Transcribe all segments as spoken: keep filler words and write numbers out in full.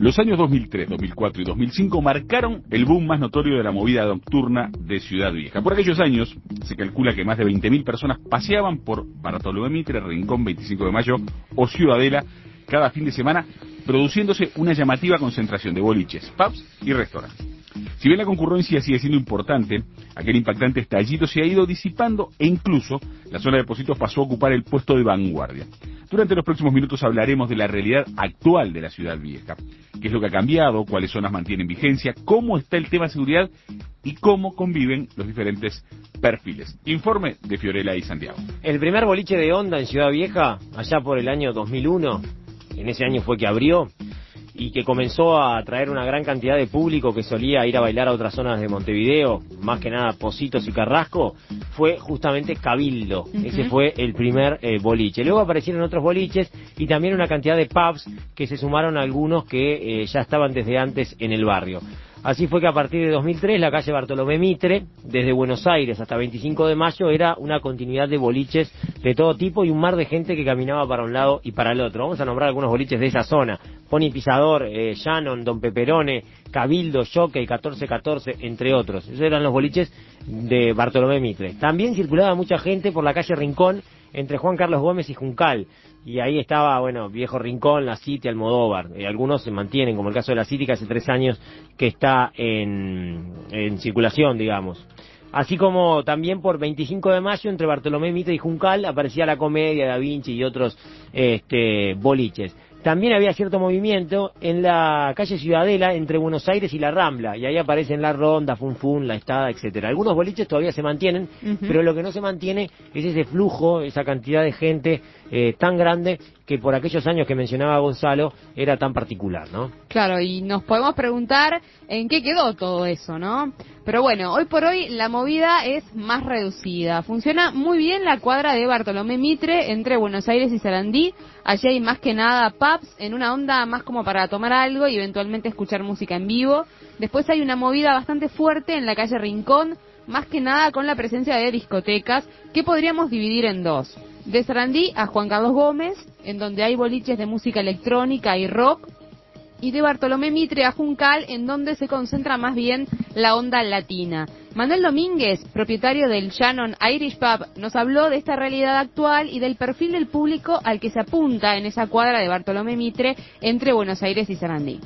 Los años dos mil tres, dos mil cuatro y dos mil cinco marcaron el boom más notorio de la movida nocturna de Ciudad Vieja. Por aquellos años se calcula que más de veinte mil personas paseaban por Bartolomé Mitre, Rincón, veinticinco de mayo o Ciudadela cada fin de semana, produciéndose una llamativa concentración de boliches, pubs y restaurantes. Si bien la concurrencia sigue siendo importante, aquel impactante estallido se ha ido disipando e incluso la zona de Pocitos pasó a ocupar el puesto de vanguardia. Durante los próximos minutos hablaremos de la realidad actual de la Ciudad Vieja, qué es lo que ha cambiado, cuáles zonas mantienen vigencia, cómo está el tema de seguridad y cómo conviven los diferentes perfiles. Informe de Fiorella y Santiago. El primer boliche de onda en Ciudad Vieja, allá por el año dos mil uno, en ese año fue que abrió, y que comenzó a atraer una gran cantidad de público que solía ir a bailar a otras zonas de Montevideo, más que nada Pocitos y Carrasco, fue justamente Cabildo. Uh-huh. Ese fue el primer eh, boliche. Luego aparecieron otros boliches y también una cantidad de pubs que se sumaron a algunos que eh, ya estaban desde antes en el barrio. Así fue que a partir de dos mil tres la calle Bartolomé Mitre, desde Buenos Aires hasta veinticinco de mayo, era una continuidad de boliches de todo tipo y un mar de gente que caminaba para un lado y para el otro. Vamos a nombrar algunos boliches de esa zona: Pony Pisador, eh, Shannon, Don Peperone, Cabildo, Jockey, catorce catorce, entre otros. Esos eran los boliches de Bartolomé Mitre. También circulaba mucha gente por la calle Rincón, entre Juan Carlos Gómez y Juncal. Y ahí estaba, bueno, Viejo Rincón, La City, Almodóvar. Eh, algunos se mantienen, como el caso de La City, que hace tres años que está en, en circulación, digamos. Así como también por veinticinco de mayo, entre Bartolomé Mitre y Juncal, aparecía La Comedia, Da Vinci y otros este, boliches. También había cierto movimiento en la calle Ciudadela, entre Buenos Aires y La Rambla, y ahí aparecen La Ronda, Fun Fun, La Estada, etcétera. Algunos boliches todavía se mantienen, uh-huh. pero lo que no se mantiene es ese flujo, esa cantidad de gente eh, tan grande que por aquellos años que mencionaba Gonzalo era tan particular, ¿no? Claro, y nos podemos preguntar en qué quedó todo eso, ¿no? Pero bueno, hoy por hoy la movida es más reducida. Funciona muy bien la cuadra de Bartolomé Mitre entre Buenos Aires y Sarandí. Allí hay más que nada pubs en una onda más como para tomar algo y eventualmente escuchar música en vivo. Después hay una movida bastante fuerte en la calle Rincón, más que nada con la presencia de discotecas que podríamos dividir en dos. De Sarandí a Juan Carlos Gómez, en donde hay boliches de música electrónica y rock, y de Bartolomé Mitre a Juncal, en donde se concentra más bien la onda latina. Manuel Domínguez, propietario del Shannon Irish Pub, nos habló de esta realidad actual y del perfil del público al que se apunta en esa cuadra de Bartolomé Mitre entre Buenos Aires y Sarandí.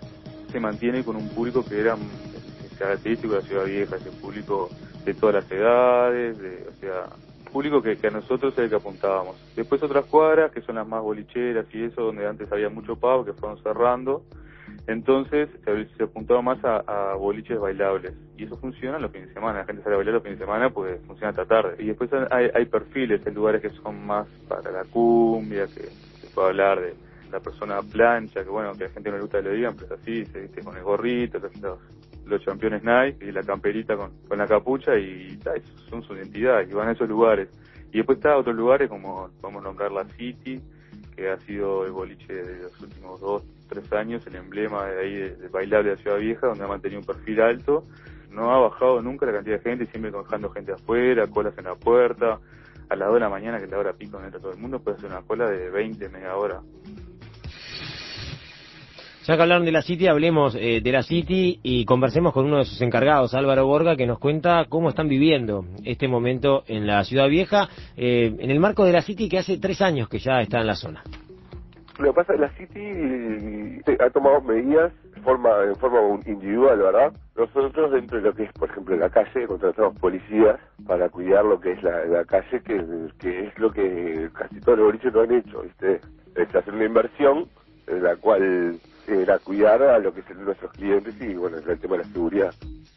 Se mantiene con un público que era característico de la Ciudad Vieja, ese público de todas las edades, de, o sea, público que, que a nosotros es el que apuntábamos. Después otras cuadras que son las más bolicheras y eso, donde antes había mucho pub, que fueron cerrando, entonces se, se apuntaba más a, a boliches bailables, y eso funciona los fines de semana, la gente sale a bailar los fines de semana, pues funciona hasta tarde. Y después hay, hay perfiles, hay lugares que son más para la cumbia, que se puede hablar de la persona plancha, que bueno, que a la gente no le gusta que lo digan, pero es así, se viste con el gorrito, los, los, los championes Nike y la camperita con, con la capucha, y ta, son su identidad, y van a esos lugares. Y después está otros lugares, como podemos nombrar La City, que ha sido el boliche de los últimos dos, tres años, el emblema de ahí de, de bailable de la Ciudad Vieja, donde ha mantenido un perfil alto. No ha bajado nunca la cantidad de gente, siempre dejando gente afuera, colas en la puerta. A las dos de la mañana, que es la hora pico donde entra todo el mundo, puede hacer una cola de veinte, media hora. Ya que hablaron de La City, hablemos eh, de La City y conversemos con uno de sus encargados, Álvaro Borga, que nos cuenta cómo están viviendo este momento en la Ciudad Vieja, eh, en el marco de La City, que hace tres años que ya está en la zona. Lo que pasa es que La City ha tomado medidas en forma, en forma individual, ¿verdad? Nosotros, dentro de lo que es, por ejemplo, la calle, contratamos policías para cuidar lo que es la, la calle, que, que es lo que casi todos los boliches lo han hecho, ¿viste? Es hacer una inversión en la cual era cuidar a lo que son nuestros clientes y, bueno, el tema de la seguridad.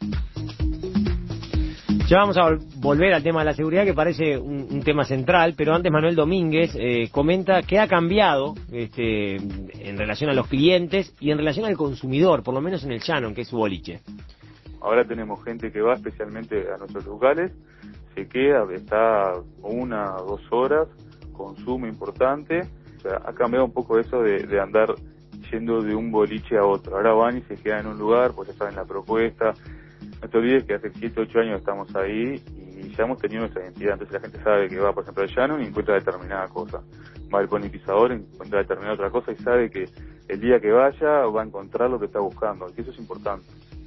Ya vamos a vol- volver al tema de la seguridad, que parece un, un tema central, pero antes Manuel Domínguez eh, comenta que ha cambiado este, en relación a los clientes y en relación al consumidor, por lo menos en el Shannon, que es su boliche. Ahora tenemos gente que va especialmente a nuestros locales, se queda, está una o dos horas, consumo importante. O sea, ha cambiado un poco eso de, de andar yendo de un boliche a otro. Ahora van y se quedan en un lugar, pues ya saben la propuesta. No te olvides que hace siete, ocho años estamos ahí y ya hemos tenido nuestra identidad. Entonces la gente sabe que va, por ejemplo, al Shannon y encuentra determinada cosa. Va al Pony Pisador, encuentra determinada otra cosa y sabe que el día que vaya va a encontrar lo que está buscando, que eso es importante.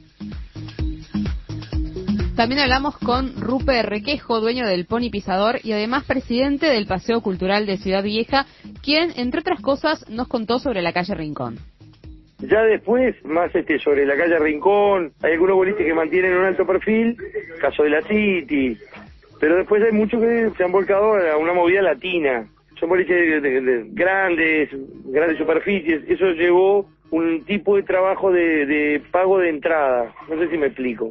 También hablamos con Rupert Requejo, dueño del Pony Pisador y además presidente del Paseo Cultural de Ciudad Vieja, quien, entre otras cosas, nos contó sobre la calle Rincón. Ya después, más este sobre la calle Rincón, hay algunos boliches que mantienen un alto perfil, caso de la City, pero después hay muchos que se han volcado a una movida latina. Son boliches de, de, de grandes, grandes superficies. Eso llevó un tipo de trabajo de, de pago de entrada. No sé si me explico.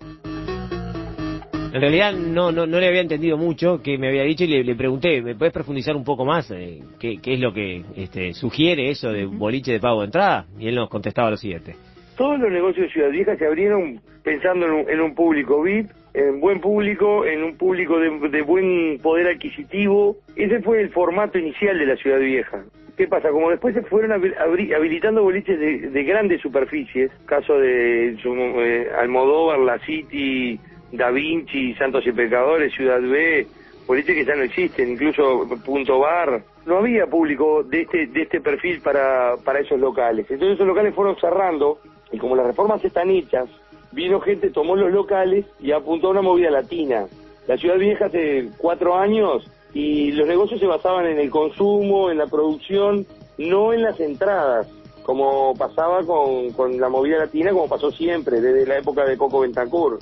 En realidad no, no no le había entendido mucho que me había dicho y le, le pregunté, ¿me puedes profundizar un poco más? Eh, ¿qué, ¿Qué es lo que este, sugiere eso de boliche de pago de entrada? Y él nos contestaba lo siguiente. Todos los negocios de Ciudad Vieja se abrieron pensando en un, en un público V I P, en buen público, en un público de, de buen poder adquisitivo. Ese fue el formato inicial de la Ciudad Vieja. ¿Qué pasa? Como después se fueron abri habilitando boliches de, de grandes superficies, caso de su, eh, Almodóvar, La City, Da Vinci, Santos y Pecadores, Ciudad B, boliches que ya no existen, incluso Punto Bar. No había público de este de este perfil para, para esos locales. Entonces esos locales fueron cerrando, y como las reformas están hechas, vino gente, tomó los locales y apuntó a una movida latina. La Ciudad Vieja hace cuatro años y los negocios se basaban en el consumo, en la producción, no en las entradas, como pasaba con, con la movida latina, como pasó siempre, desde la época de Coco Bentancur.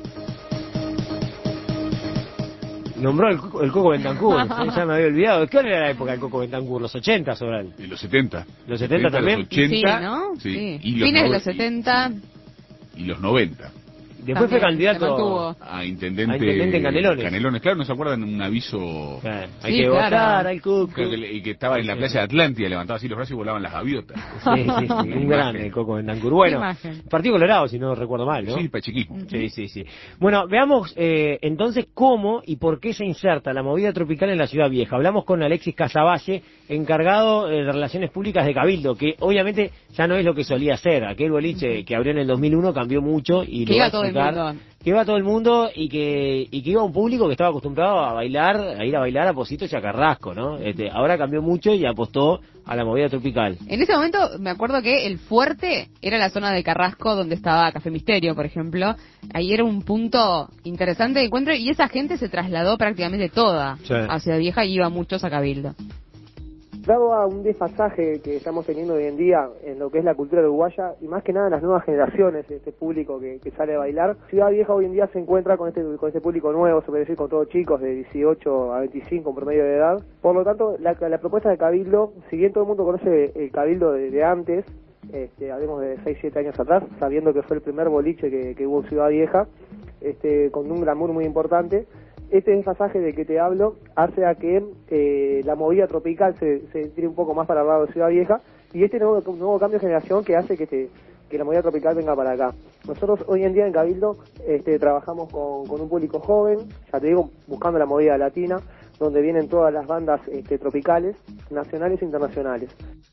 Nombró el, el Coco Bentancur, ya me había olvidado. ¿Qué era la época del Coco Bentancur? ¿Los ochenta, Sobral? En los setenta. ¿Los setenta también? Los ochenta, sí, ¿no? Sí. Sí. Y los Fines de no, los setenta. Y, y los noventa. Después También, fue candidato a intendente, a intendente en Canelones. Canelones, claro, ¿no se acuerdan? Un aviso... Claro, hay Sí, que claro. votar al Coco. Que, que, y que estaba en la playa de Atlántida, levantaba así los brazos y volaban las gaviotas. Sí, sí, sí, un grande el Coco Bentancur. Bueno, Imagen. Partido Colorado, si no recuerdo mal, ¿no? Sí, pachequismo. Sí, sí, sí. Bueno, veamos eh, entonces cómo y por qué se inserta la movida tropical en la Ciudad Vieja. Hablamos con Alexis Casavalle, encargado de Relaciones Públicas de Cabildo, que obviamente ya no es lo que solía ser. Aquel boliche que abrió en el dos mil uno cambió mucho y Que lo va iba a todo el explicar. mundo. Que iba todo el mundo y que y que iba un público que estaba acostumbrado a bailar, a ir a bailar a Positos y a Carrasco, ¿no? Este, ahora cambió mucho y apostó a la movida tropical. En ese momento me acuerdo que el fuerte era la zona de Carrasco donde estaba Café Misterio, por ejemplo. Ahí era un punto interesante de encuentro y esa gente se trasladó prácticamente toda Sí. a Ciudad Vieja y iba muchos a Cabildo. Dado a un desfasaje que estamos teniendo hoy en día en lo que es la cultura uruguaya y más que nada en las nuevas generaciones, este público que, que sale a bailar, Ciudad Vieja hoy en día se encuentra con este con este público nuevo, se puede decir con todos chicos de dieciocho a veinticinco en promedio de edad. Por lo tanto, la, la propuesta de Cabildo, si bien todo el mundo conoce el Cabildo de, de antes, este, hablemos de seis siete años atrás, sabiendo que fue el primer boliche que, que hubo en Ciudad Vieja, este, con un glamour muy importante. Este desfasaje de que te hablo hace a que eh, la movida tropical se, se tire un poco más para el lado de Ciudad Vieja y este nuevo, nuevo cambio de generación que hace que, te, que la movida tropical venga para acá. Nosotros hoy en día en Cabildo este, trabajamos con, con un público joven, ya te digo, buscando la movida latina, donde vienen todas las bandas este, tropicales, nacionales e internacionales.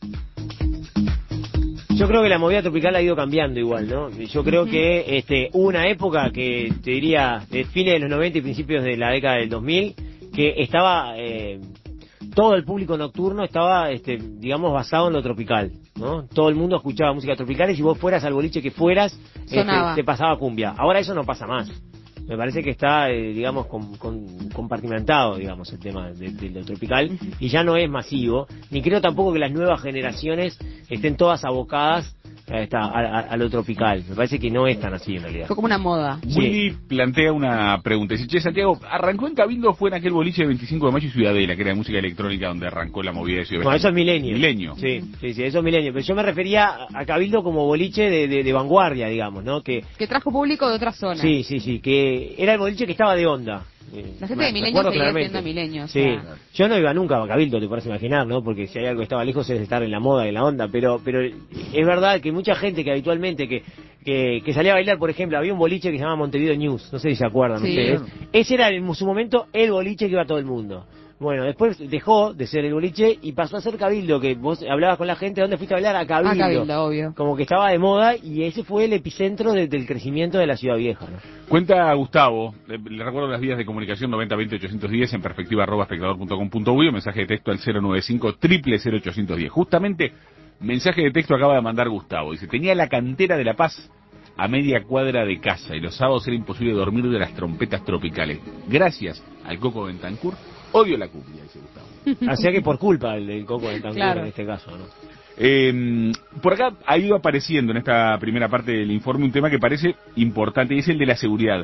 Yo creo que la movida tropical ha ido cambiando igual, ¿no? Yo creo que este hubo una época que te diría de fines de los noventa y principios de la década del dos mil que estaba eh, todo el público nocturno estaba este este basado en lo tropical, ¿no? Todo el mundo escuchaba música tropical y si vos fueras al boliche que fueras este, te pasaba cumbia. Ahora eso no pasa más. Me parece que está, eh, digamos, con, con, compartimentado, digamos, el tema de, de lo tropical, uh-huh. Y ya no es masivo, ni creo tampoco que las nuevas generaciones estén todas abocadas a, esta, a, a, a lo tropical. Me parece que no es tan así en realidad. Fue como una moda. Willy sí. plantea una pregunta. Dice, che, Santiago, ¿arrancó en Cabildo o fue en aquel boliche de veinticinco de mayo y Ciudadela, que era de música electrónica donde arrancó la movida de Ciudad? No, eso es milenio. Milenio. Sí, sí, sí, eso es milenio. Pero yo me refería a Cabildo como boliche de, de, de vanguardia, digamos, ¿no? Que, que trajo público de otras zonas. Sí, sí, sí, que era el boliche que estaba de onda. La gente de Milenio seguía siendo Milenio. Sí, o sea. Yo no iba nunca a Cabildo, te puedes imaginar, ¿no? Porque si hay algo que estaba lejos es estar en la moda, en la onda, pero pero es verdad que mucha gente que habitualmente que, que, que salía a bailar, por ejemplo, había un boliche que se llama Montevideo News, no sé si se acuerdan sí. ustedes. Ese era en su momento el boliche que iba todo el mundo. Bueno, después dejó de ser el boliche y pasó a ser Cabildo, que vos hablabas con la gente, ¿dónde fuiste a bailar? A Cabildo. A Cabildo, obvio. Como que estaba de moda y ese fue el epicentro de, del crecimiento de la Ciudad Vieja, ¿no? Cuenta Gustavo, le, le recuerdo las vías de comunicación noventa veinte ochocientos diez en perspectiva arroba espectador punto com punto uy o mensaje de texto al cero noventa y cinco cero cero cero ochocientos diez. Justamente Mensaje de texto acaba de mandar Gustavo. Dice, tenía la cantera de La Paz a media cuadra de casa y los sábados era imposible dormir de las trompetas tropicales. Gracias al Coco Bentancur, odio la cumbia, dice Gustavo. Así que por culpa del, del Coco Bentancur, claro, en este caso, ¿no? Eh, por acá ha ido apareciendo en esta primera parte del informe un tema que parece importante y es el de la seguridad.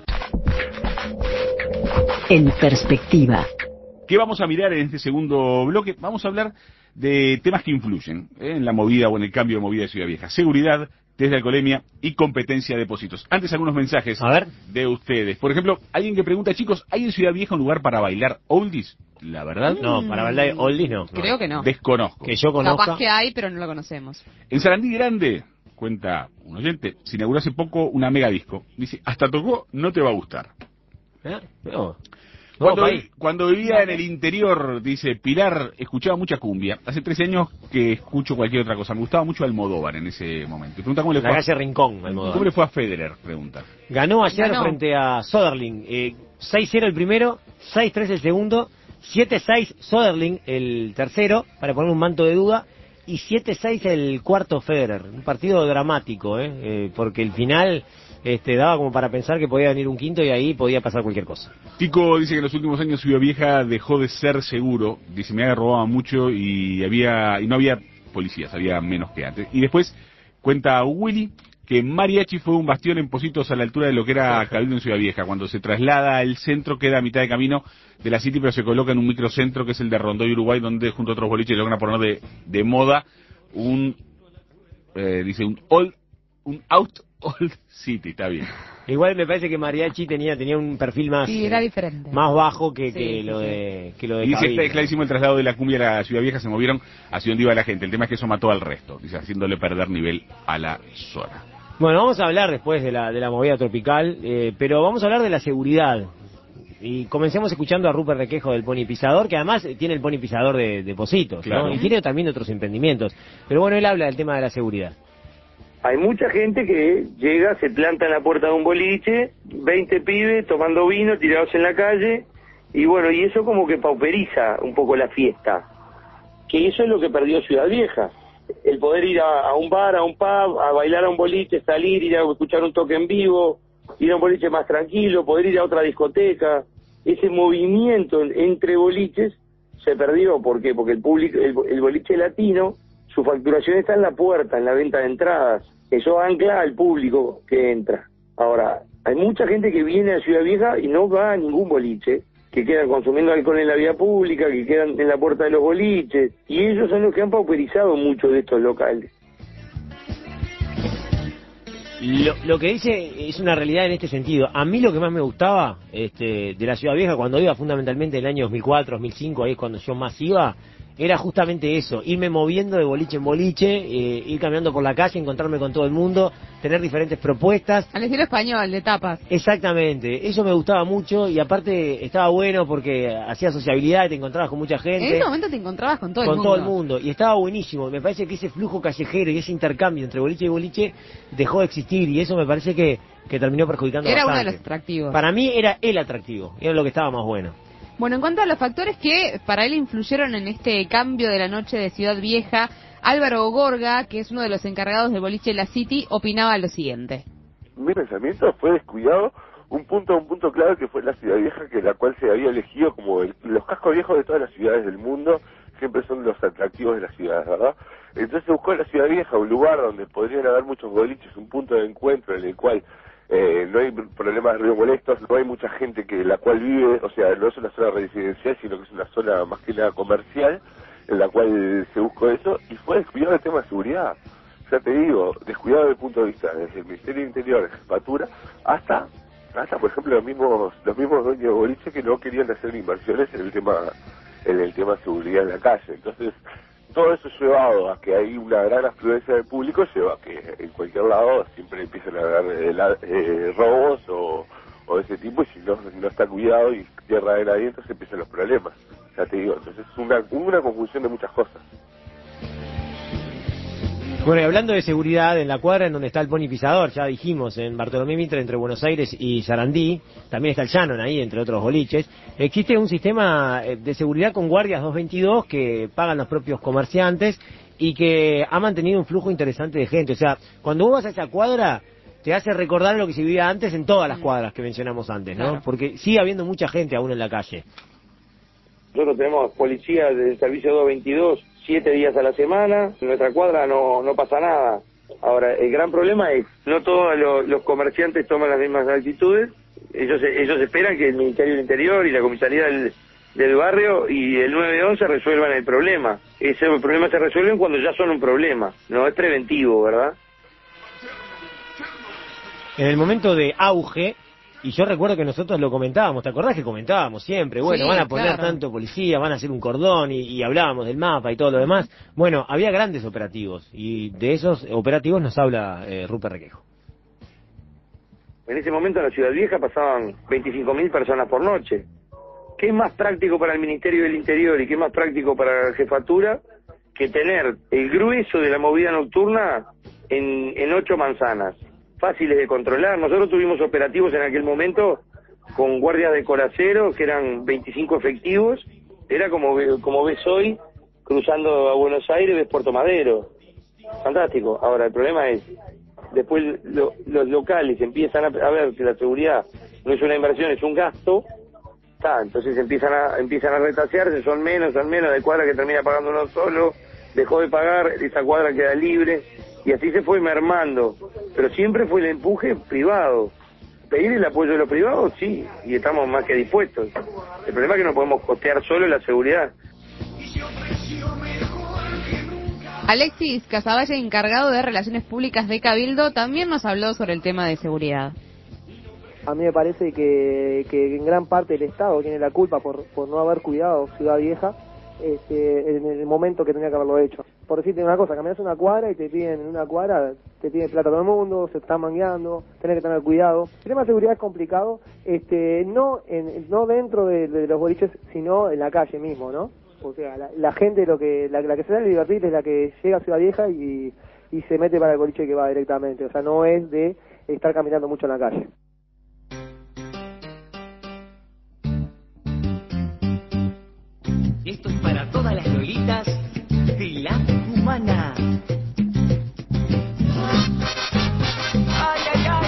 En perspectiva. ¿Qué vamos a mirar en este segundo bloque? Vamos a hablar de temas que influyen ¿eh? en la movida o en el cambio de movida de Ciudad Vieja. Seguridad, test de alcoholemia y competencia de depósitos. Antes algunos mensajes a ver. de ustedes. Por ejemplo, alguien que pregunta, chicos, ¿hay en Ciudad Vieja un lugar para bailar oldies? La verdad, no, para bailar oldies no. Creo que no. Desconozco. Que yo conozca. Capaz que hay, pero no lo conocemos. En Sarandí Grande, cuenta un oyente, se inauguró hace poco una mega disco. Dice, hasta tocó, no te va a gustar. ¿Eh? No. Cuando, vi, cuando vivía en el interior, dice Pilar, escuchaba mucha cumbia. Hace trece años que escucho cualquier otra cosa. Me gustaba mucho Almodóvar en ese momento. Y pregunta cómo le fue. La calle Rincón, Almodóvar. ¿Cómo le fue a Federer? Pregunta. Ganó ayer Ganó. frente a Söderling. Eh, seis cero el primero, seis tres el segundo, siete seis Söderling el tercero, para poner un manto de duda, y siete seis el cuarto Federer. Un partido dramático, ¿eh? Eh, porque el final este, daba como para pensar que podía venir un quinto y ahí podía pasar cualquier cosa. Tico dice que en los últimos años Ciudad Vieja dejó de ser seguro. Dice, me había robado mucho y había y no había policías, había menos que antes. Y después cuenta Willy que Mariachi fue un bastión en Positos a la altura de lo que era Cabildo en Ciudad Vieja. Cuando se traslada al centro queda a mitad de camino de la City, pero se coloca en un microcentro que es el de Rondó y Uruguay, donde junto a otros boliches logran poner de, de moda un, eh, dice, un old, un out old city, está bien. Igual me parece que Mariachi tenía tenía un perfil más Sí, era diferente. más bajo que, Sí, que sí, lo sí. de que lo de Y dice, Cabildo. está clarísimo el traslado de la cumbia a la Ciudad Vieja, se movieron hacia donde iba la gente. El tema es que eso mató al resto, dice, haciéndole perder nivel a la zona. Bueno, vamos a hablar después de la de la movida tropical, eh, pero vamos a hablar de la seguridad. Y comencemos escuchando a Rupert Requejo del Pony Pisador, que además tiene el Pony Pisador de, de Positos, Claro. ¿no? Y tiene también otros emprendimientos. Pero bueno, él habla del tema de la seguridad. Hay mucha gente que llega, se planta en la puerta de un boliche, veinte pibes tomando vino, tirados en la calle, y bueno, y eso como que pauperiza un poco la fiesta. Que eso es lo que perdió Ciudad Vieja. El poder ir a, a un bar, a un pub, a bailar a un boliche, salir, ir a escuchar un toque en vivo, ir a un boliche más tranquilo, poder ir a otra discoteca. Ese movimiento entre boliches se perdió. ¿Por qué? Porque el público, el, el boliche latino, su facturación está en la puerta, en la venta de entradas. Eso ancla al público que entra. Ahora, hay mucha gente que viene a Ciudad Vieja y no va a ningún boliche, que quedan consumiendo alcohol en la vía pública, que quedan en la puerta de los boliches, y ellos son los que han pauperizado mucho de estos locales. Lo, lo que dice es una realidad en este sentido. A mí lo que más me gustaba este, de la Ciudad Vieja, cuando iba fundamentalmente el año dos mil cuatro, dos mil cinco, ahí es cuando yo más iba, era justamente eso, irme moviendo de boliche en boliche, eh, ir caminando por la calle, encontrarme con todo el mundo, tener diferentes propuestas. Al estilo español, de tapas. Exactamente, eso me gustaba mucho y aparte estaba bueno porque hacía sociabilidad y te encontrabas con mucha gente. En ese momento te encontrabas con todo el con mundo. todo el mundo y estaba buenísimo. Me parece que ese flujo callejero y ese intercambio entre boliche y boliche dejó de existir y eso me parece que, que terminó perjudicando Era bastante. uno de los atractivos. Para mí era el atractivo, era lo que estaba más bueno. Bueno, en cuanto a los factores que para él influyeron en este cambio de la noche de Ciudad Vieja, Álvaro Gorga, que es uno de los encargados del boliche La City, opinaba lo siguiente. Mi pensamiento fue descuidado un punto un punto clave que fue la Ciudad Vieja, que la cual se había elegido como el, los cascos viejos de todas las ciudades del mundo siempre son los atractivos de las ciudades, ¿verdad? Entonces se buscó en la Ciudad Vieja un lugar donde podrían haber muchos boliches, un punto de encuentro en el cual eh, no hay problemas de ruido molestos, no hay mucha gente que la cual vive, o sea, no es una zona residencial, sino que es una zona más que nada comercial, en la cual se buscó eso, y fue descuidado el tema de seguridad. Ya te digo, descuidado desde el punto de vista desde el Ministerio de Interior, Jefatura, hasta, hasta por ejemplo, los mismos los mismos dueños de boliche que no querían hacer inversiones en el tema en el tema de seguridad en la calle. Entonces, todo eso llevado a que hay una gran afluencia de público, lleva a que en cualquier lado siempre empiezan a haber eh, eh, robos o, o de ese tipo, y si no, no está cuidado y tierra de nadie, entonces empiezan los problemas. Ya te digo, entonces es una, una conjunción de muchas cosas. Bueno, y hablando de seguridad, en la cuadra en donde está el Pony Pisador, ya dijimos, en Bartolomé Mitre, entre Buenos Aires y Sarandí, también está el Shannon ahí, entre otros boliches, existe un sistema de seguridad con guardias doscientos veintidós que pagan los propios comerciantes y que ha mantenido un flujo interesante de gente. O sea, cuando vos vas a esa cuadra, te hace recordar lo que se vivía antes en todas las cuadras que mencionamos antes, ¿no? Claro. Porque sigue habiendo mucha gente aún en la calle. Nosotros tenemos policías del servicio doscientos veintidós, siete días a la semana. En nuestra cuadra no, no pasa nada. Ahora, el gran problema es, no todos los, los comerciantes toman las mismas actitudes. Ellos ellos esperan que el Ministerio del Interior y la comisaría del, del barrio y el nueve once resuelvan el problema. Ese problema se resuelven cuando ya son un problema, no es preventivo, ¿verdad? En el momento de auge, y yo recuerdo que nosotros lo comentábamos, ¿te acordás que comentábamos siempre? Bueno, sí, van a poner claro. tanto policía, van a hacer un cordón, y, y hablábamos del mapa y todo lo demás. Bueno, había grandes operativos, y de esos operativos nos habla eh, Rupert Requejo. En ese momento en la Ciudad Vieja pasaban veinticinco mil personas por noche. ¿Qué es más práctico para el Ministerio del Interior y qué es más práctico para la jefatura que tener el grueso de la movida nocturna en, en ocho manzanas? Fáciles de controlar. Nosotros tuvimos operativos en aquel momento con guardias de coraceros que eran veinticinco efectivos. Era como, como ves hoy, cruzando a Buenos Aires, ves Puerto Madero. Fantástico. Ahora, el problema es, después lo, los locales empiezan a, a ver que la seguridad no es una inversión, es un gasto. Está, entonces empiezan a empiezan a retasearse, son menos, son menos, de cuadra que termina pagando uno solo, dejó de pagar, esa cuadra queda libre. Y así se fue mermando, pero siempre fue el empuje privado. Pedir el apoyo de los privados, sí, y estamos más que dispuestos. El problema es que no podemos costear solo la seguridad. Alexis Casavalle, encargado de Relaciones Públicas de Cabildo, también nos habló sobre el tema de seguridad. A mí me parece que, que en gran parte el Estado tiene la culpa por, por no haber cuidado Ciudad Vieja este, en el momento que tenía que haberlo hecho. Por decirte una cosa, caminas una cuadra y te piden en una cuadra, te piden plata todo el mundo, se están mangueando, tenés que tener cuidado. El tema de seguridad es complicado, este, no en, no dentro de, de los boliches, sino en la calle mismo, ¿no? O sea, la, la gente, lo que la, la que se da el divertir es la que llega a Ciudad Vieja y, y se mete para el boliche que va directamente. O sea, no es de estar caminando mucho en la calle. Esto es para todas las lolitas de la humana. Ay, ay, ay.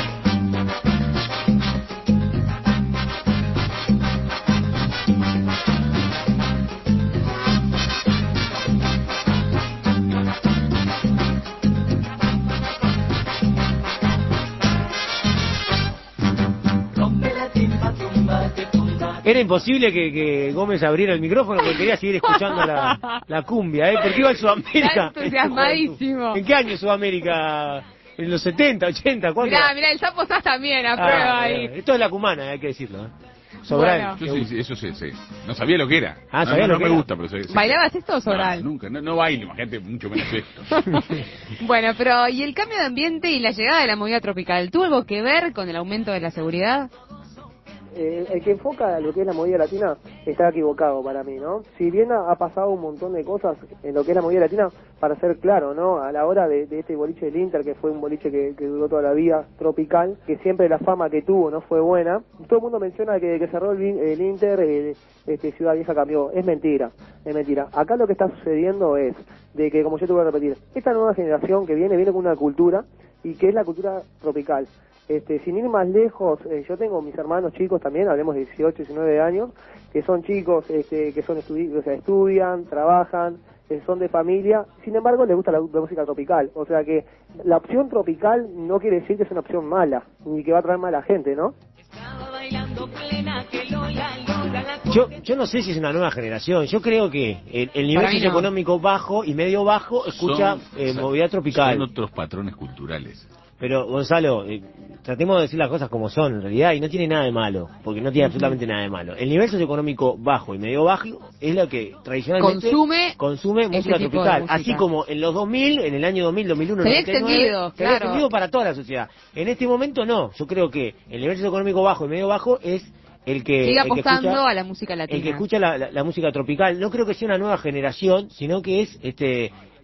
Rompe la timba, tumba, te tumba. Era imposible que, que Gómez abriera el micrófono porque quería seguir escuchando la, la cumbia, ¿eh? Porque iba a Sudamérica. Está entusiasmadísimo. ¿En qué año Sudamérica? ¿En los setenta, ochenta? ¿Cuándo? Mirá, mirá, el Sapo Sass también, a prueba ah, ahí. Eh, esto es la cumana, hay que decirlo, ¿eh? Sobral. Bueno. Yo sí, eso sí, sí. No sabía lo que era. Ah, no, sabía no, lo no que me era. gusta, pero sé, sé ¿Bailabas esto o Sobral? No, nunca, no, no bailo, imagínate, mucho menos esto. Bueno, pero ¿y el cambio de ambiente y la llegada de la movida tropical tuvo algo que ver con el aumento de la seguridad? Eh, el que enfoca lo que es la movida latina está equivocado para mí, ¿no? Si bien ha, ha pasado un montón de cosas en lo que es la movida latina, para ser claro, ¿no? A la hora de, de este boliche del Inter, que fue un boliche que, que duró toda la vida, tropical, que siempre la fama que tuvo no fue buena, todo el mundo menciona que, que cerró el, el Inter, eh, este, Ciudad Vieja cambió. Es mentira, es mentira. Acá lo que está sucediendo es de que, como yo te voy a repetir, esta nueva generación que viene, viene con una cultura, y que es la cultura tropical. Este, sin ir más lejos, eh, yo tengo mis hermanos chicos también, hablemos de dieciocho, diecinueve años, que son chicos este, que son estudi o sea, estudian, trabajan, eh, son de familia, sin embargo les gusta la, la música tropical. O sea que la opción tropical no quiere decir que es una opción mala, ni que va a traer mala gente, ¿no? Yo, yo no sé si es una nueva generación. Yo creo que el, el nivel socioeconómico no. bajo y medio bajo escucha son, eh, movida tropical. Son otros patrones culturales. Pero, Gonzalo, eh, tratemos de decir las cosas como son, en realidad, y no tiene nada de malo, porque no tiene absolutamente nada de malo. El nivel socioeconómico bajo y medio bajo es lo que tradicionalmente consume, consume música tropical. Música. Así como en los dos mil, en el año dos mil, dos mil uno, se había extendido, se claro. había extendido para toda la sociedad. En este momento no. Yo creo que el nivel socioeconómico bajo y medio bajo es el que sigue el apostando que escucha, a la música latina. El que escucha la, la, la música tropical. No creo que sea una nueva generación, sino que es este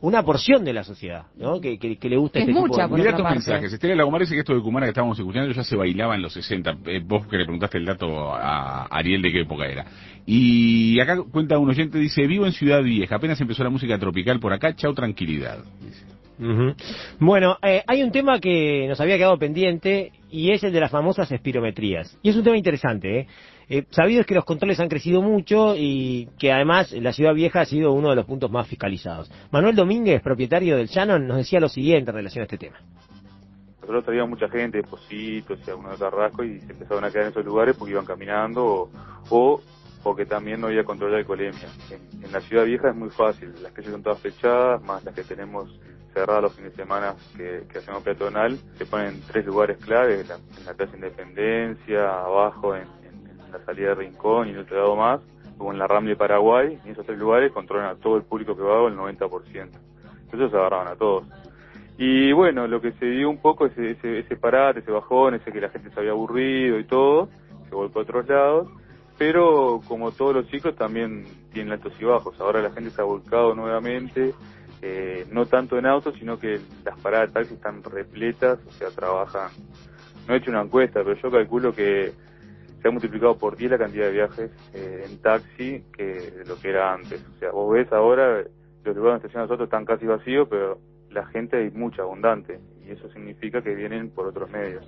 una porción de la sociedad, ¿no? Que, que, que le gusta es este mucha, tipo de... por Mirá otra estos parte. mensajes. Estela Lagomar dice que esto de Cumana que estábamos escuchando ya se bailaba en los sesenta. Eh, vos que le preguntaste el dato a Ariel de qué época era. Y acá cuenta un oyente, dice, vivo en Ciudad Vieja, apenas empezó la música tropical por acá, chau tranquilidad. Dice. Uh-huh. Bueno, eh, hay un tema que nos había quedado pendiente y es el de las famosas espirometrías. Y es un tema interesante, ¿eh? Eh, sabido es que los controles han crecido mucho y que además la Ciudad Vieja ha sido uno de los puntos más fiscalizados. Manuel Domínguez, propietario del Shannon, nos decía lo siguiente en relación a este tema. Nosotros traíamos mucha gente de Positos y algunos de Carrasco y se empezaron a quedar en esos lugares porque iban caminando o, o porque también no había control de alcoholemia. En, en la Ciudad Vieja es muy fácil, las calles son todas fechadas, más las que tenemos cerradas los fines de semana que, que hacemos peatonal, se ponen tres lugares claves, la, en la Plaza Independencia, abajo en, en, en la salida de Rincón y en otro lado más, o en la Ramble Paraguay, y en esos tres lugares controlan a todo el público que va, el noventa por ciento. Entonces se agarraban a todos. Y bueno, lo que se dio un poco ese, ese, ese parate, ese bajón, ese que la gente se había aburrido y todo, se volcó a otros lados, pero como todos los chicos también tienen altos y bajos. Ahora la gente se ha volcado nuevamente, eh, no tanto en autos, sino que las paradas de taxi están repletas, o sea, trabajan. No he hecho una encuesta, pero yo calculo que se ha multiplicado por diez la cantidad de viajes eh, en taxi que de lo que era antes. O sea, vos ves ahora, los lugares donde estacionan nosotros están casi vacíos, pero la gente hay mucha, abundante, y eso significa que vienen por otros medios.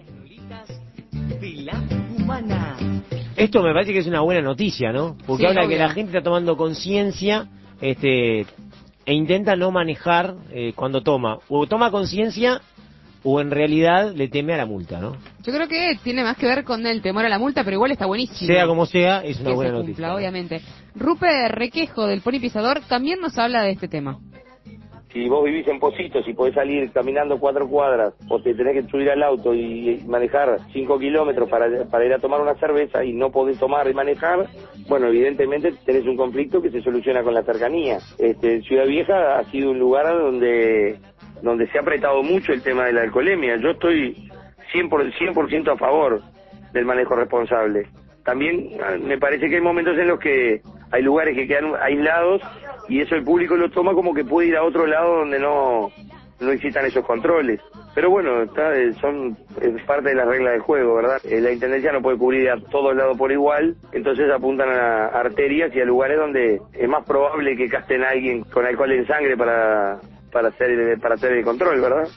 Esto me parece que es una buena noticia, ¿no? Porque Sí, habla obvio. que la gente está tomando conciencia este, e intenta no manejar eh, cuando toma. O toma conciencia o en realidad le teme a la multa, ¿no? Yo creo que tiene más que ver con el temor a la multa, pero igual está buenísimo. Sea como sea, es una que buena se noticia. cumpla, obviamente. Rupe Requejo del Pony Pisador también nos habla de este tema. Si vos vivís en Positos y podés salir caminando cuatro cuadras o te tenés que subir al auto y manejar cinco kilómetros para, para ir a tomar una cerveza y no podés tomar y manejar, bueno, evidentemente tenés un conflicto que se soluciona con la cercanía. Este, Ciudad Vieja ha sido un lugar donde donde se ha apretado mucho el tema de la alcoholemia. Yo estoy cien por ciento a favor del manejo responsable. También me parece que hay momentos en los que hay lugares que quedan aislados y eso el público lo toma como que puede ir a otro lado donde no no existan esos controles. Pero bueno, está, son es parte de las reglas del juego, ¿verdad? Eh, la Intendencia no puede cubrir a todos lados por igual, entonces apuntan a arterias y a lugares donde es más probable que casten a alguien con alcohol en sangre para para hacer para hacer el control, ¿verdad?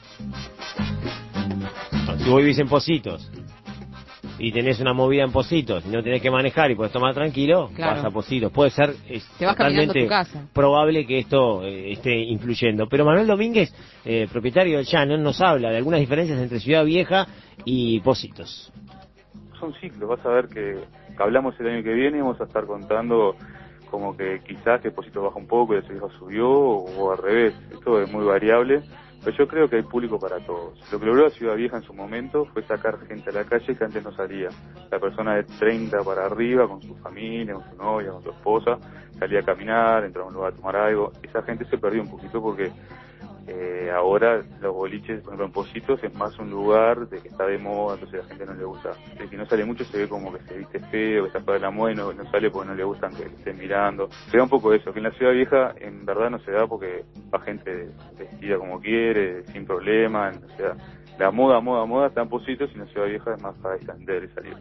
Si vos vivís en Positos y tenés una movida en Positos y no tenés que manejar y podés tomar tranquilo, Claro. vas a Positos. Puede ser es Te vas caminando a tu totalmente casa. probable que esto eh, esté influyendo. Pero Manuel Domínguez, eh, propietario del Shannon, nos habla de algunas diferencias entre Ciudad Vieja y Positos. Son ciclos, vas a ver que, que hablamos el año que viene y vamos a estar contando como que quizás que Positos baja un poco y el Vieja subió o al revés. Esto es muy variable. Pero yo creo que hay público para todos. Lo que logró Ciudad Vieja en su momento fue sacar gente a la calle que antes no salía. La persona de treinta para arriba, con su familia, con su novia, con su esposa, salía a caminar, entraba a un lugar a tomar algo. Esa gente se perdió un poquito porque eh, ahora los boliches, por ejemplo en Positos, es más un lugar de que está de moda, entonces a la gente no le gusta. El que no sale mucho se ve como que se viste feo, que está fuera de la moda y no, no sale porque no le gustan que le estén mirando. Se da un poco eso, que en la Ciudad Vieja en verdad no se da porque va gente vestida como quiere, sin problema, o sea, la moda, moda, moda está en Positos y en la Ciudad Vieja es más para extender y salir.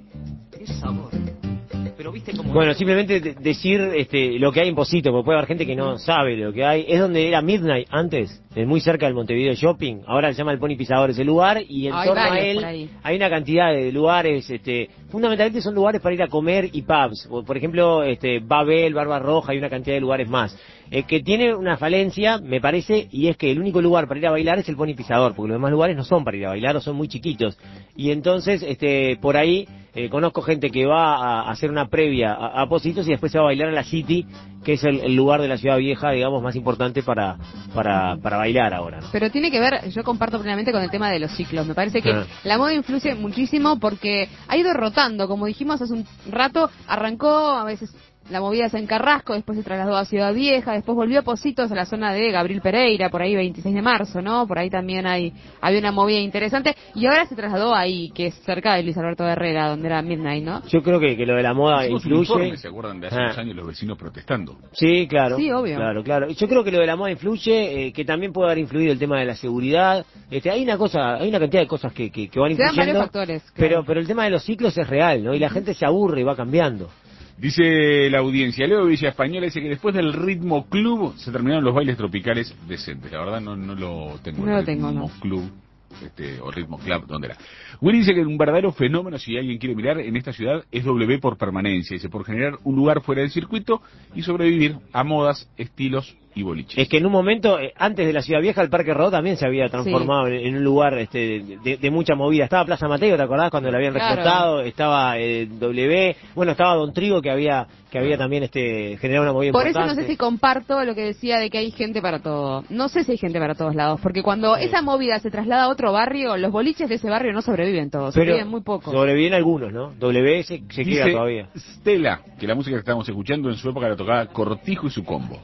Bueno, simplemente de- decir este, lo que hay en Positos, porque puede haber gente que no sabe lo que hay. Es donde era Midnight antes, eh, muy cerca del Montevideo Shopping. Ahora se llama el Pony Pisador ese lugar y en Hay torno a varios él por ahí. hay una cantidad de lugares. Este, fundamentalmente son lugares para ir a comer y pubs. Por, por ejemplo, este, Babel, Barba Roja y una cantidad de lugares más. Eh, que tiene una falencia, me parece, y es que el único lugar para ir a bailar es el Pony Pisador, porque los demás lugares no son para ir a bailar o son muy chiquitos. Y entonces, este, por ahí eh, conozco gente que va a hacer una previa a, a Positos y después se va a bailar a la City, que es el, el lugar de la Ciudad Vieja, digamos, más importante para para, para bailar ahora, ¿no? Pero tiene que ver, yo comparto plenamente con el tema de los ciclos. Me parece que Ah. la moda influye muchísimo porque ha ido rotando. Como dijimos hace un rato, arrancó a veces la movida es en Carrasco, después se trasladó a Ciudad Vieja, después volvió a Positos, a la zona de Gabriel Pereira, por ahí veintiséis de marzo, ¿no? Por ahí también hay había una movida interesante, y ahora se trasladó ahí, que es cerca de Luis Alberto Herrera, donde era Midnight, ¿no? Yo creo que, que lo de la moda Hicimos un influye. informe, ¿se acuerdan de hace Ah. unos años los vecinos protestando? Sí, claro. Sí, obvio. Claro, claro. Yo creo que lo de la moda influye, eh, que también puede haber influido el tema de la seguridad. Este, hay una cosa, hay una cantidad de cosas que, que, que van Se dan influyendo. varios factores. Claro. Pero, pero el tema de los ciclos es real, ¿no? Y la gente se aburre y va cambiando. Dice la audiencia, Leo Villa Española dice que después del ritmo club se terminaron los bailes tropicales decentes. La verdad no, no lo tengo. No lo el tengo, ritmo no. club este, o ritmo club, ¿dónde era? Willy dice que un verdadero fenómeno, si alguien quiere mirar, en esta ciudad es W por permanencia. Dice, por generar un lugar fuera del circuito y sobrevivir a modas, estilos y boliches. Es que en un momento, eh, antes de la Ciudad Vieja, el Parque Rodó también se había transformado sí. en, en un lugar este, de, de mucha movida. Estaba Plaza Mateo, ¿te acordás? Cuando la habían claro. recortado, estaba eh, W, bueno, estaba Don Trigo, que había que había también este generado una movida Por importante. eso no sé si comparto lo que decía de que hay gente para todo. No sé si hay gente para todos lados, porque cuando sí. esa movida se traslada a otro barrio, los boliches de ese barrio no sobreviven todos, pero sobreviven muy pocos. Sobreviven algunos, ¿no? W se, se Dice queda todavía. Stella, que la música que estábamos escuchando en su época la tocaba Cortijo y su combo.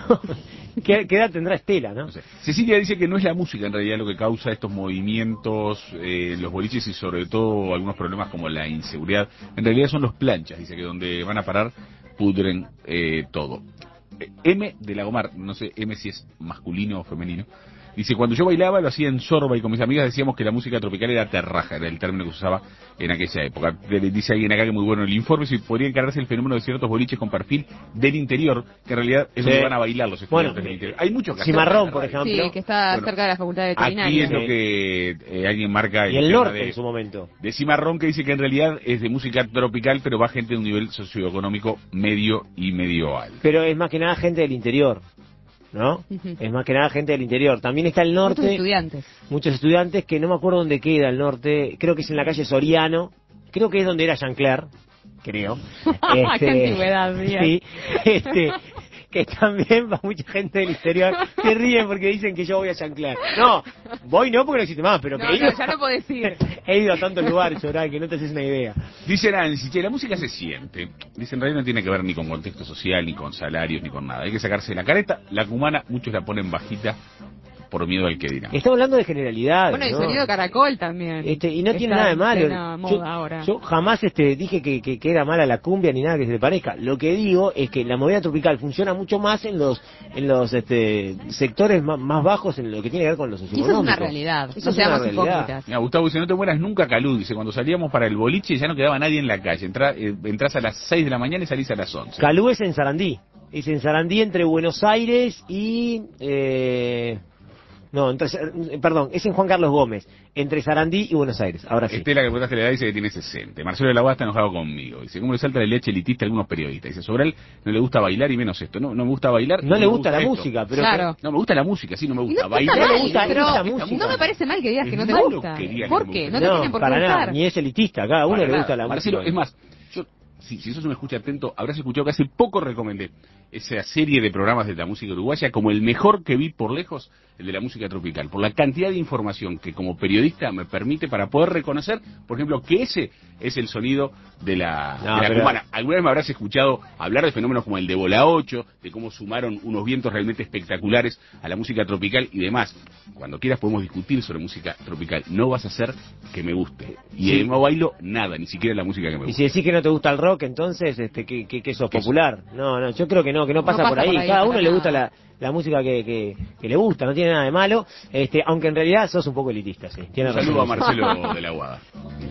¿Qué, ¿Qué edad tendrá Estela, no? no sé. Cecilia dice que no es la música en realidad lo que causa estos movimientos, eh, los boliches y sobre todo algunos problemas como la inseguridad. En realidad son los planchas, dice que donde van a parar pudren eh, todo. Eh, M de Lagomar, no sé M si es masculino o femenino, dice, cuando yo bailaba lo hacía en Sorba y con mis amigas decíamos que la música tropical era terraja, era el término que se usaba en aquella época. Dice alguien acá que muy bueno el informe, si podría encargarse el fenómeno de ciertos boliches con perfil del interior, que en realidad es sí. donde van a bailar los estudiantes bueno, del interior. Hay muchos que Cimarrón, por ejemplo. Sí, que está bueno, cerca de la Facultad de Veterinaria. Aquí es lo que eh, alguien marca. Y el, el norte de, en su momento. De Cimarrón, que dice que en realidad es de música tropical, pero va gente de un nivel socioeconómico medio y medio alto. Pero es más que nada gente del interior, ¿no? Uh-huh. Es más que nada gente del interior. También está el norte. Muchos estudiantes. Muchos estudiantes que no me acuerdo dónde queda el norte. Creo que es en la calle Soriano. Creo que es donde era Jean Clair. Creo. Este, ¡qué antigüedad, mía! Sí. Este, que también va mucha gente del interior. Se ríen porque dicen que yo voy a Jean Clair. No, voy no porque no existe más, pero no, que he ido, no, ya no puedo decir. He ido a tantos lugares, ¿verdad? Que no te haces una idea. Dice Nancy, che, la música se siente. Dice, en realidad no tiene que ver ni con contexto social, ni con salarios, ni con nada. Hay que sacarse la careta. La cumana, muchos la ponen bajita por miedo al que dirán. Estamos hablando de generalidades. Bueno, el ¿no? sonido caracol también. Este, y no tiene nada de malo. Yo, ahora. yo jamás este, dije que, que, que era mala la cumbia ni nada que se le parezca. Lo que digo es que la movida tropical funciona mucho más en los en los este, sectores más, más bajos, en lo que tiene que ver con los socioeconómicos. Eso es una realidad. Eso no es seamos una realidad. hipócritas. Mira, Gustavo dice, no te mueras nunca, Calú. Dice, cuando salíamos para el boliche ya no quedaba nadie en la calle. Entrás, eh, entras a las seis de la mañana y salís a las once. Calú es en Sarandí. Es en Sarandí entre Buenos Aires y... Eh... No, entre, perdón, es en Juan Carlos Gómez, entre Sarandí y Buenos Aires, ahora sí. Estela, que preguntaste la edad, dice que tiene sesenta. Marcelo de la Guada está enojado conmigo. Dice, ¿cómo le salta la leche elitista a algunos periodistas? Dice, sobre él no le gusta bailar y menos esto. No, no me gusta bailar. No, no le gusta, gusta la esto. música, pero... Claro. No, me gusta la música, sí, no me gusta no bailar. Mal, no me gusta, pero esta música. música. No me parece mal que digas que no te es gusta. Que ¿Por qué? No te no, tienen por qué para gustar. nada, ni es elitista, cada uno para le nada. gusta la Marcelo, música. es más, yo, si, si sos un escucha atento, habrás escuchado que hace poco recomendé esa serie de programas de la música uruguaya como el mejor que vi por lejos, el de la música tropical, por la cantidad de información que como periodista me permite para poder reconocer, por ejemplo, que ese es el sonido de la, no, de la pero... cubana. Alguna vez me habrás escuchado hablar de fenómenos como el de Bola ocho, de cómo sumaron unos vientos realmente espectaculares a la música tropical y demás. Cuando quieras podemos discutir sobre música tropical. No vas a hacer que me guste. Y sí. eh, no bailo nada, ni siquiera la música que me gusta. Y si decís que no te gusta el rock, entonces este que, que, que sos ¿Qué popular. No, no, yo creo que no, que no pasa, no pasa por, ahí. por ahí. Cada uno le nada. gusta la, la música que, que, que le gusta, no tiene nada de malo. Este, aunque en realidad sos un poco elitista, sí. Tiene Un saludo razón. a Marcelo de la Guada.